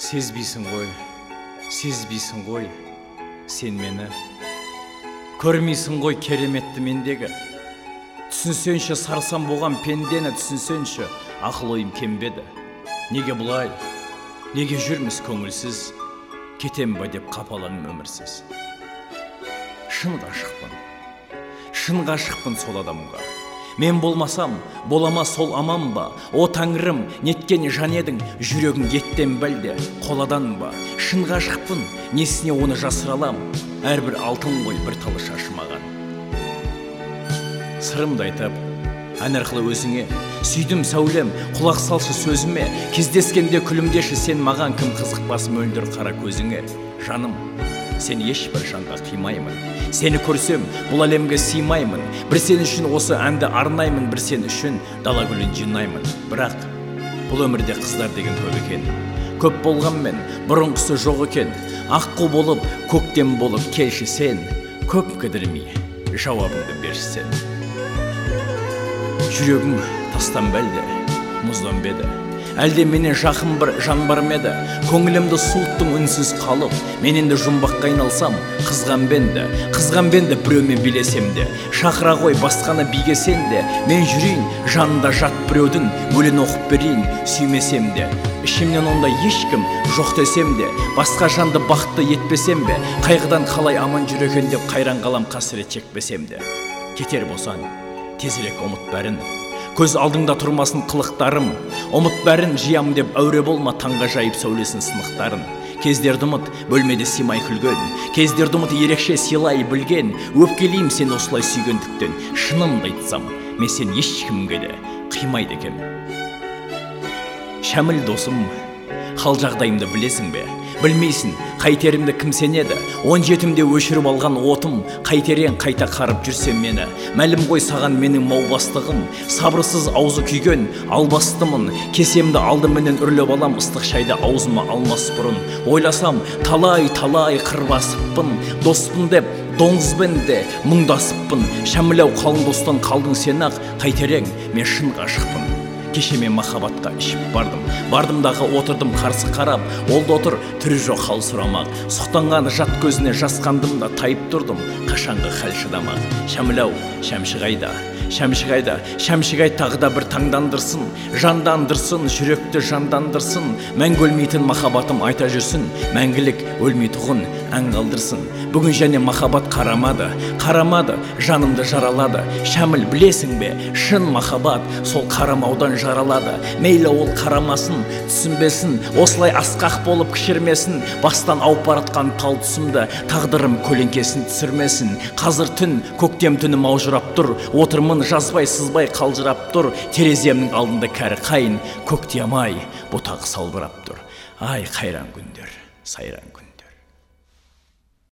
сезбейсің ғой, сен мені. Көрмейсің ғой кереметті мендегі. Түсінсенші сарсам болған пендені, түсінсенші ақыл ойым кембеді. Неге бұлай, неге жүрміз көңілсіз, кетем ба деп қапаланым өмірсіз. Шын ғашықпын сол адамға. Мен болмасам, болама сол аман ба? О тәңірім, неткен жан едің, жүрегің еттен бәлде, қоладан ба? Шын ғашықпын, несіне оны жасыралам? Әрбір алтын ғой бір талы шашымаған. Сырымды айтып, ән арқылы өзіңе, сүйдім сәулем, құлақ салшы сөзіме. Кездескенде күлімдеші сен маған, кім қызықпас мөлдір қара көзіңе. Жаным, сен ешбір жанға қимаймын. Сені көрсем, бұл әлемге сыймаймын. Бір сен үшін осы әнді арнаймын, бір сен үшін дала гүлін жинаймын. Бірақ бұл өмірде қыздар деген көп екен. Көп болғанмен бұрынғысы жоқ екен. Аққу болып, көктем болып келші сен. Көп кідірмей жауабыңды берші сен. Жүрегім тастан бәлде, мұздан беді. Әлде менен жақын бір жан бар меді? Көңілімді суыттың үнсіз қалып, мен енді жұмбаққа айналсам, қызған бенді біреумен билесем де. Шақыра ғой басқаны бигесен де, мен жүрейін жанында жат біреудің, өлең оқып берейін сүймесем де. Ішімнен онда ешкім жоқ десем де, басқа жанды бақытты етпесем бе? Қайғыдан қалай аман жүр екен деп қайран қалам қасірет чекпесем де. Кетер болсаң, тезірек ұмыт бәрін. Көз алдыңда тұрмасын қылықтарым. Ұмыт бәрін жиям деп әуре болма, таңға жайып сәулесін сынықтарын. Кездерді ұмыт, бөлмеде сыймай күлген. Кездерді ұмыт, ерекше сыйлай білген. Өпкелейім сен осылай сүйгендіктен. Шынымды айтсам, мен сен ешкімге де қимайды екем. Шәміл досым, хал жағдайымды білесің бе? Білмейсің, қайтерімді кім сенеді? 17-імде өшіріп алған отым, қайтерен қайта қарып жүрсем мені. Мәлім ғой саған менің маубастығым, сабырсыз аузы күйген албастымын. Кесемді алдыменен үрлеп алам, ыстық шайды аузыма алмас бұрын. Ойласам, талай қырбасыппын, доспын деп доңызбен де мұңдасыппын. Шәмілау қалың достан қалдың сен ақ, қайтерең мен шын ғашықпын. Кеше мен махаббатқа ішіп бардымдағы отырдым қарсы қарап, ол да отыр, түрі жоқ хал сұрамақ. Сұқтанған жат көзіне жасқандым да тайып тұрдым, қашанғы хәл шыдамақ. Шәмілау, шәмшігай тағы да бір таңдандырсын, жандандырсын, жүректі жандандырсын. Мәңгі өлмейтін махаббатым айта жүрсін, мәңгілік өлмейтұғын ән қалдырсын. Бүгін және махаббат қарамады, жанымды жаралады. Шәміл, білесің бе, шын махаббат сол қарамаудан жаралады. Мейлі ол қарамасын, түсінбесін, осылай асқақ болып кішірмесін. Бастан ауып баратқан тал түсімді, тағдырым көлеңкесін түсірмесін. Қазір түн, көктем түні маужырап тұр, отырмын жазбай сызбай қалжырап тұр. Тереземнің алдында кәрі қайын, көктем ай бұтағы салбырап тұр. Ай қайран күндер, сайран күндер.